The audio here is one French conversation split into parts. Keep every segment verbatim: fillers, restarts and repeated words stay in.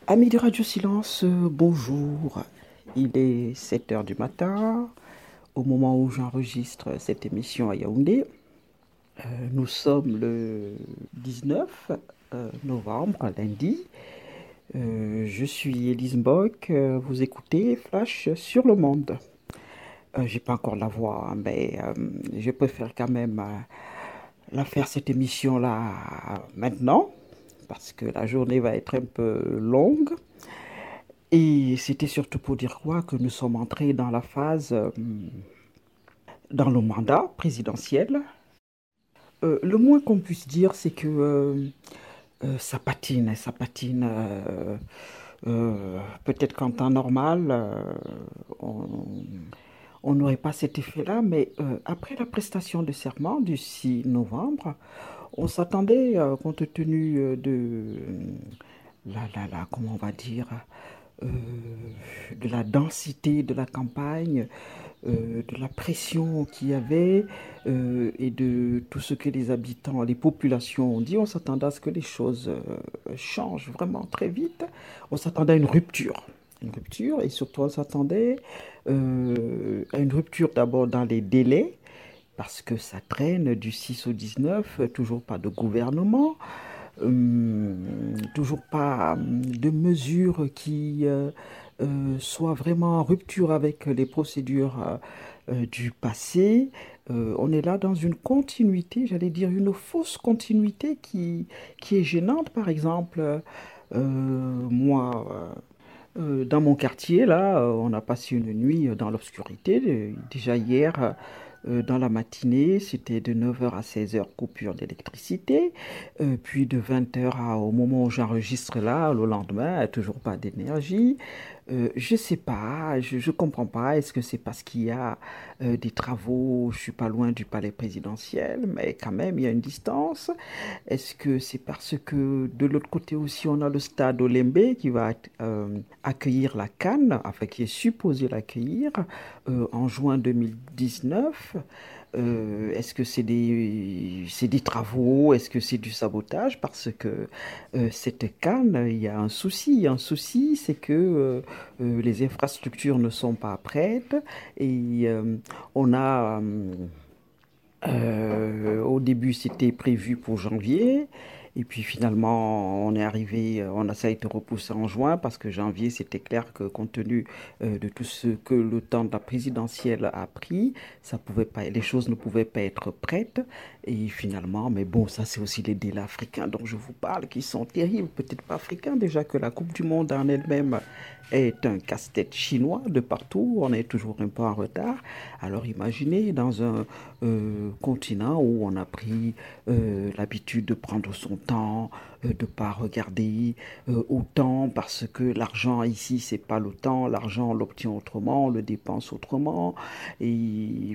Amis de Radio Silence, euh, bonjour. Il est sept heures du matin, au moment où j'enregistre cette émission à Yaoundé. Euh, nous sommes le dix-neuf euh, novembre, lundi. Euh, je suis Elise Bock, euh, vous écoutez Flash sur le monde. Euh, j'ai pas encore la voix, hein, mais euh, je préfère quand même euh, la faire cette émission-là maintenant, parce que la journée va être un peu longue. Et c'était surtout pour dire quoi que nous sommes entrés dans la phase, euh, dans le mandat présidentiel. Euh, le moins qu'on puisse dire, c'est que euh, euh, ça patine, ça patine. euh, euh, Peut-être qu'en temps normal, euh, on on n'aurait pas cet effet-là, mais euh, après la prestation de serment du six novembre, on s'attendait, euh, compte tenu euh, de la, la, la, comment on va dire, euh, de la densité de la campagne, euh, de la pression qu'il y avait euh, et de tout ce que les habitants, les populations ont dit. On s'attendait à ce que les choses euh, changent vraiment très vite. On s'attendait à une rupture. Une rupture et surtout on s'attendait euh, à une rupture d'abord dans les délais parce que ça traîne du six au dix-neuf, toujours pas de gouvernement. Hum, toujours pas hum, de mesures qui euh, euh, soient vraiment en rupture avec les procédures euh, euh, du passé. Euh, on est là dans une continuité, j'allais dire une fausse continuité qui, qui est gênante. Par exemple, euh, moi, euh, dans mon quartier, là, euh, on a passé une nuit dans l'obscurité. Euh, Déjà hier, euh, dans la matinée, c'était de neuf heures à seize heures, coupure d'électricité. Euh, puis de vingt heures à- au moment où j'enregistre là, le lendemain, toujours pas d'énergie. Euh, je sais pas, je, je comprends pas. Est-ce que c'est parce qu'il y a euh, des travaux, je suis pas loin du palais présidentiel, mais quand même, il y a une distance. Est-ce que c'est parce que de l'autre côté aussi, on a le stade Olembe qui va euh, accueillir la CAN, enfin qui est supposé l'accueillir euh, en juin deux mille dix-neuf? Euh, est-ce que c'est des, c'est des travaux? Est-ce que c'est du sabotage? Parce que euh, cette CAN, il y a un souci. Il y a un souci, c'est que euh, euh, les infrastructures ne sont pas prêtes et euh, on a... euh, euh, au début, c'était prévu pour janvier. Et puis finalement, on est arrivé, euh, on a, ça a été repoussé en juin parce que janvier, c'était clair que compte tenu euh, de tout ce que le temps de la présidentielle a pris, ça pouvait pas, les choses ne pouvaient pas être prêtes. Et finalement, mais bon, ça c'est aussi les délais africains dont je vous parle qui sont terribles. Peut-être pas africains déjà que la Coupe du Monde en elle-même est un casse-tête chinois de partout. On est toujours un peu en retard. Alors imaginez dans un euh, continent où on a pris euh, l'habitude de prendre son temps, euh, de ne pas regarder euh, autant parce que l'argent ici, c'est pas le temps. L'argent, on l'obtient autrement, on le dépense autrement. Et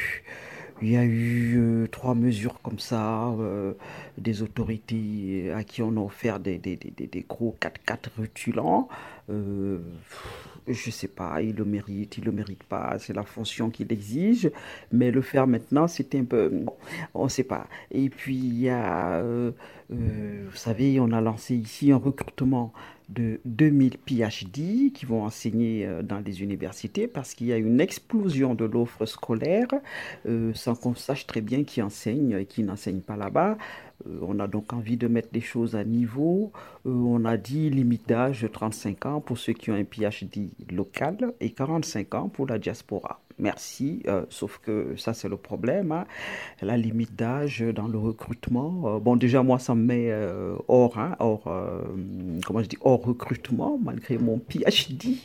il y a eu euh, trois mesures comme ça, euh, des autorités à qui on a offert des, des, des, des gros quatre-quatre rutulants. Euh, je sais pas, il le mérite, il le mérite pas, c'est la fonction qu'il exige, mais le faire maintenant, c'était un peu, bon, on ne sait pas. Et puis il y a, euh, euh, vous savez, on a lancé ici un recrutement de deux mille PhD qui vont enseigner euh, dans les universités parce qu'il y a une explosion de l'offre scolaire euh, sans qu'on sache très bien qui enseigne et qui n'enseigne pas là-bas. Euh, on a donc envie de mettre les choses à niveau. Euh, on a dit limite d'âge trente-cinq ans pour ceux qui ont un PhD local et quarante-cinq ans pour la diaspora. Merci, euh, sauf que ça c'est le problème, hein. La limite d'âge dans le recrutement. Euh, bon, déjà moi ça me met euh, hors, hein, hors, euh, comment je dis, hors recrutement malgré mon PhD.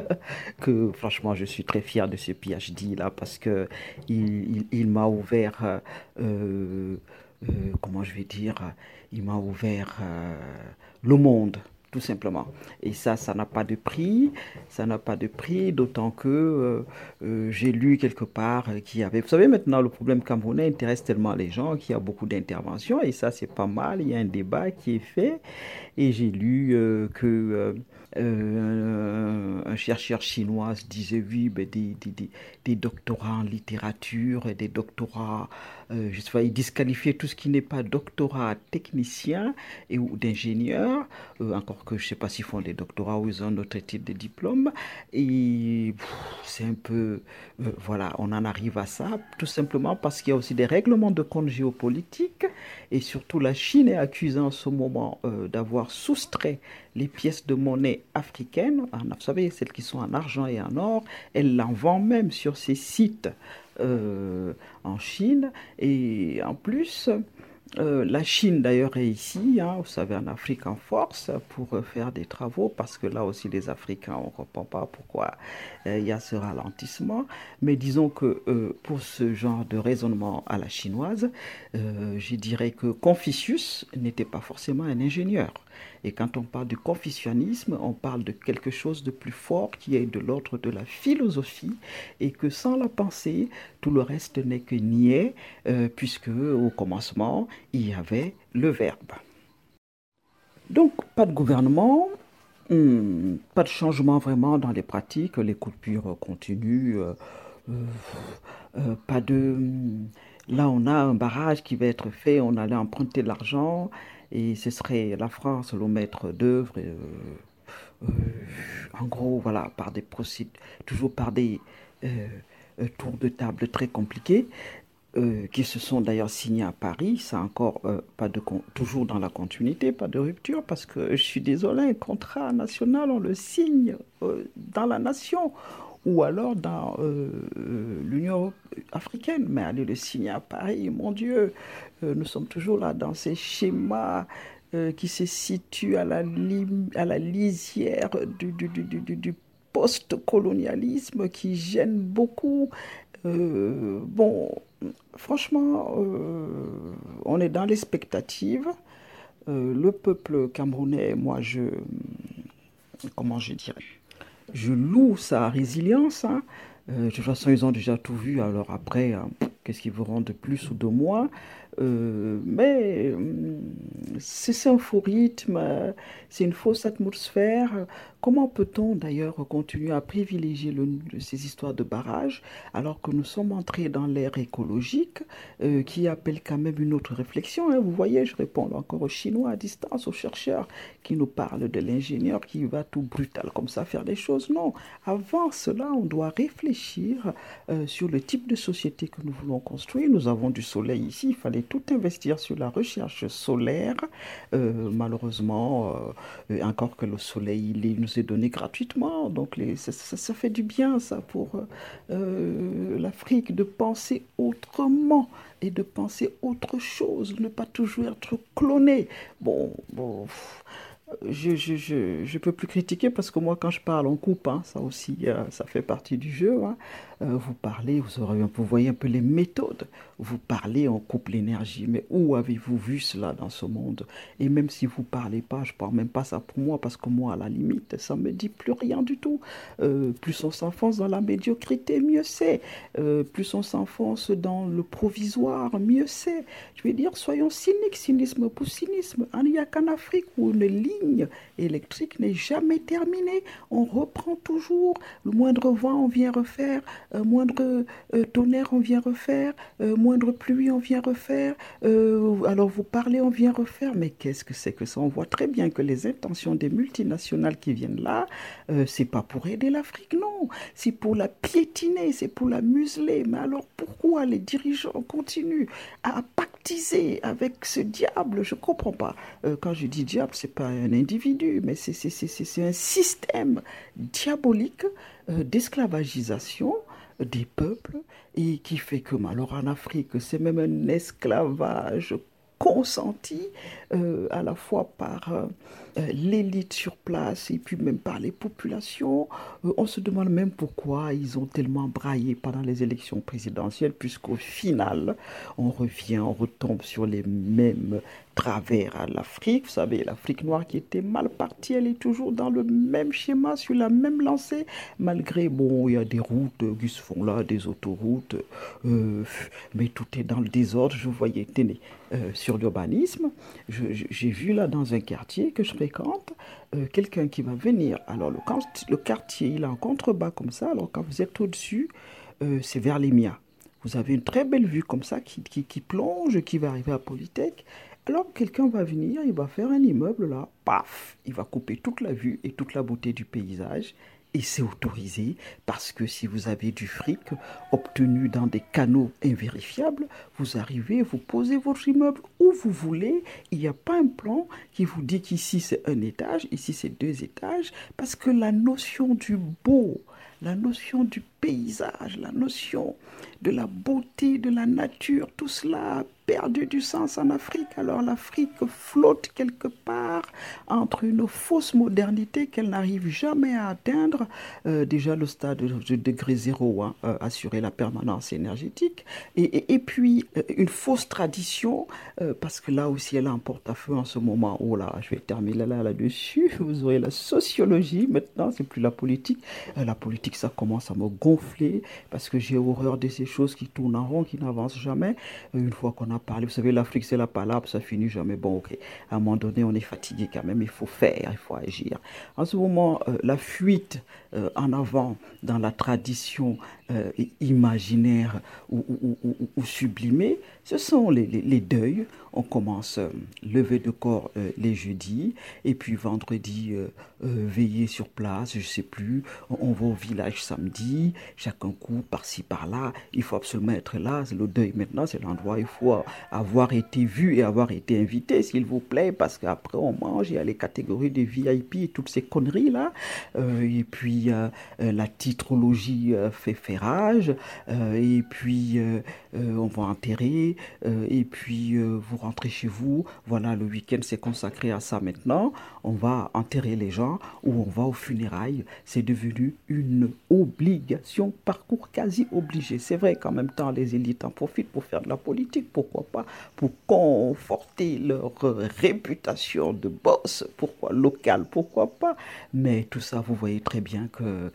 Que franchement je suis très fier de ce PhD là parce que il, il- il m'a ouvert, euh, euh, euh, comment je vais dire, il m'a ouvert euh, le monde, tout simplement. Et ça, ça n'a pas de prix, ça n'a pas de prix, d'autant que euh, euh, j'ai lu quelque part euh, qu'il y avait, vous savez maintenant, le problème camerounais intéresse tellement les gens qu'il y a beaucoup d'interventions, et ça, c'est pas mal, il y a un débat qui est fait, et j'ai lu euh, que... euh, Euh, un chercheur chinois disait oui, ben, des, des, des, des doctorats en littérature, et des doctorats, euh, je sais pas, il disqualifiait tout ce qui n'est pas doctorat technicien et ou d'ingénieur, euh, encore que je sais pas s'ils font des doctorats ou ils ont un autre type de diplôme. Et pff, c'est un peu, euh, voilà, on en arrive à ça, tout simplement parce qu'il y a aussi des règlements de compte géopolitiques et surtout la Chine est accusée en ce moment euh, d'avoir soustrait les pièces de monnaie africaines, en- vous savez, celles qui sont en argent et en or, elle en vend même sur ses sites euh, en Chine. Et en plus, euh, la Chine d'ailleurs est ici, hein, vous savez, en Afrique en force pour euh, faire des travaux, parce que là aussi les Africains, on ne comprend pas pourquoi euh, il y a ce ralentissement. Mais disons que euh, pour ce genre de raisonnement à la chinoise, euh, je dirais que Confucius n'était pas forcément un ingénieur. Et quand on parle du confucianisme, on parle de quelque chose de plus fort qui est de l'ordre de la philosophie, et que sans la pensée, tout le reste n'est que niais, euh, puisque au commencement, il y avait le verbe. Donc, pas de gouvernement, hum, pas de changement vraiment dans les pratiques, les coupures continuent, euh, euh, euh, pas de... hum, Là, on a un barrage qui va être fait, on allait emprunter de l'argent, et ce serait la France le maître d'œuvre. Et, euh, euh, en gros, voilà, par des procédures, toujours par des euh, euh, tours de table très compliqués, euh, qui se sont d'ailleurs signés à Paris. Ça encore, euh, pas de con- toujours dans la continuité, pas de rupture, parce que je suis désolé, un contrat national, on le signe euh, dans la nation ou alors dans euh, euh, l'Union africaine. Mais aller le signer à Paris, mon Dieu, euh, nous sommes toujours là dans ces schémas euh, qui se situent à la, lim- à la lisière du, du, du, du, du- du post-colonialisme qui gêne beaucoup. Euh, bon, franchement, euh, on est dans l'expectative. Euh, le peuple camerounais, moi, je, comment je dirais, je loue sa résilience, hein. Euh, de toute façon, ils ont déjà tout vu. Alors après, hein, qu'est-ce qu'ils verront de plus ou de moins? Euh, mais hum, c'est un faux rythme, euh, c'est une fausse atmosphère. Comment peut-on d'ailleurs continuer à privilégier le- ces histoires de barrages alors que nous sommes entrés dans l'ère écologique euh, qui appelle quand même une autre réflexion, hein. Vous voyez, je réponds encore aux Chinois à distance, aux chercheurs qui nous parlent de l'ingénieur qui va tout brutal comme ça faire des choses. Non, avant cela, on doit réfléchir euh, sur le type de société que nous voulons construire. Nous avons du soleil ici, il fallait tout investir sur la recherche solaire. Euh, malheureusement, euh, euh, encore que le soleil, il, il nous est donné gratuitement. Donc les, ça, ça- ça fait du bien, ça, pour euh, l'Afrique, de penser autrement et de penser autre chose, ne pas toujours être cloné. Bon, bon, pff, je, je, je, je peux plus critiquer parce que moi, quand je parle, on coupe, hein, ça aussi, euh, ça fait partie du jeu, hein. Euh, vous parlez, vous aurez un peu, vous voyez un peu les méthodes. Vous parlez, on coupe l'énergie. Mais où avez-vous vu cela dans ce monde? Et même si vous parlez pas, je parle même pas ça pour moi parce que moi, à la limite, ça me dit plus rien du tout. Euh, plus on s'enfonce dans la médiocrité, mieux c'est. Euh, plus on s'enfonce dans le provisoire, mieux c'est. Je veux dire, soyons cyniques, cynisme pour cynisme. Il n'y a qu'en Afrique où une ligne électrique n'est jamais terminée. On reprend toujours. Le moindre vent, on vient refaire. Euh, moindre euh, tonnerre, on vient refaire. Euh, moindre pluie, on vient refaire. Euh, alors vous parlez, on vient refaire. Mais qu'est-ce que c'est que ça? On voit très bien que les intentions des multinationales qui viennent là, euh, c'est pas pour aider l'Afrique, non. C'est pour la piétiner, c'est pour la museler. Mais alors pourquoi les dirigeants continuent à pactiser avec ce diable? Je comprends pas. Euh, quand je dis diable, c'est pas un individu, mais c'est c'est- c'est- c'est- c'est un système diabolique euh, d'esclavagisation des peuples et qui fait que, alors en Afrique, c'est même un esclavage consenti euh, à la fois par euh, euh, l'élite sur place et puis même par les populations. Euh, on se demande même pourquoi ils ont tellement braillé pendant les élections présidentielles, puisqu'au final, on revient, on retombe sur les mêmes travers à l'Afrique. Vous savez, l'Afrique noire qui était mal partie, elle est toujours dans le même schéma, sur la même lancée, malgré, bon, il y a des routes euh, qui se font là, des autoroutes, euh, mais tout est dans le désordre. Je voyais, tenez, euh, sur l'urbanisme, je- je- j'ai vu là dans un quartier que je fréquente, euh, quelqu'un qui va venir. Alors, le, quart- le quartier, il a un contrebas comme ça, alors quand vous êtes au-dessus, euh, c'est vers les Mias. Vous avez une très belle vue comme ça qui, qui, qui plonge, qui va arriver à Polytech. Alors quelqu'un va venir, il va faire un immeuble là, paf, il va couper toute la vue et toute la beauté du paysage. Et c'est autorisé parce que si vous avez du fric obtenu dans des canaux invérifiables, vous arrivez, vous posez votre immeuble où vous voulez. Il n'y a pas un plan qui vous dit qu'ici c'est un étage, ici c'est deux étages, parce que la notion du beau, la notion du paysage, la notion de la beauté de la nature, tout cela a perdu du sens en Afrique. Alors l'Afrique flotte quelque part entre une fausse modernité qu'elle n'arrive jamais à atteindre, euh, déjà le stade de degré zéro, hein, euh, assurer la permanence énergétique, et, et, et puis euh, une fausse tradition, euh, parce que là aussi elle a un porte-à-feu en ce moment. Oh là, je vais terminer là là-dessus. Vous aurez la sociologie maintenant, c'est plus la politique. Euh, la politique, ça commence à me gonfler parce que j'ai horreur de ces choses qui tournent en rond, qui n'avancent jamais. Euh, une fois qu'on a parlé, vous savez, l'Afrique c'est la palabre, ça finit jamais. Bon, ok, à un moment donné, on est fatigué quand même, il faut faire, il faut agir. En ce moment, euh, la fuite euh, en avant dans la tradition euh, imaginaire ou, ou- ou- ou- ou sublimée, ce sont les, les- les deuils. On commence euh, lever de corps euh, les jeudis, et puis vendredi, euh, euh, veiller sur place, je sais plus. On, on va au village samedi, chacun court par-ci par-là. Il faut absolument être là. Le deuil maintenant, c'est l'endroit où il faut avoir été vu et avoir été invité, s'il vous plaît, parce qu'après on mange, il y a les catégories de V I P et toutes ces conneries-là. Euh, et puis euh, euh, la titrologie euh, fait fait rage. Euh, et puis euh, euh, on va enterrer. Euh, et puis euh, vous rentrez chez vous. Voilà, le week-end c'est consacré à ça maintenant. On va enterrer les gens ou on va aux funérailles. C'est devenu une obligation, parcours quasi obligé. C'est vrai qu'en même temps, les élites en profitent pour faire de la politique, pourquoi pas, pour conforter leur réputation de boss, pourquoi local, pourquoi pas. Mais tout ça, vous voyez très bien que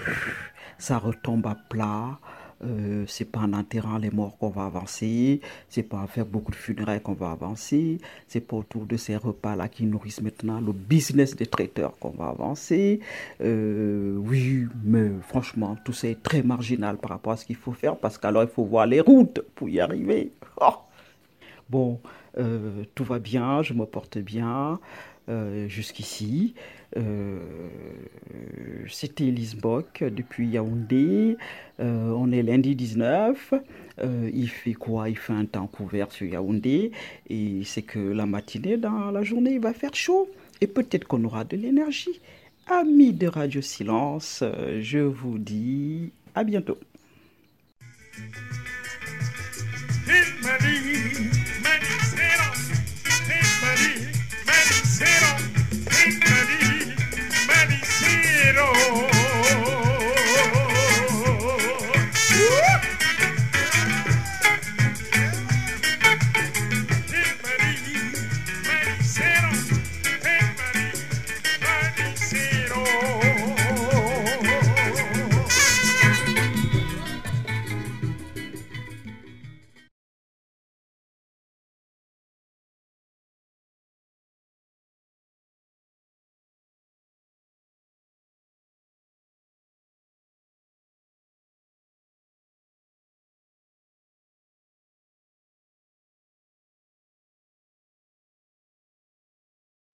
ça retombe à plat. Euh, c'est pas en enterrant les morts qu'on va avancer, c'est pas en faire beaucoup de funérailles qu'on va avancer, c'est pas autour de ces repas-là qui nourrissent maintenant le business des traiteurs qu'on va avancer. Euh, oui, mais franchement, tout ça est très marginal par rapport à ce qu'il faut faire parce qu'alors il faut voir les routes pour y arriver. Oh. Bon, euh, tout va bien, je me porte bien euh, jusqu'ici. Euh, C'était Elise Bock depuis Yaoundé. Euh, on est lundi dix-neuf. Euh, il fait quoi? Il fait un temps couvert sur Yaoundé. Et c'est que la matinée, dans la journée, il va faire chaud. Et peut-être qu'on aura de l'énergie. Amis de Radio Silence, euh, je vous dis à bientôt.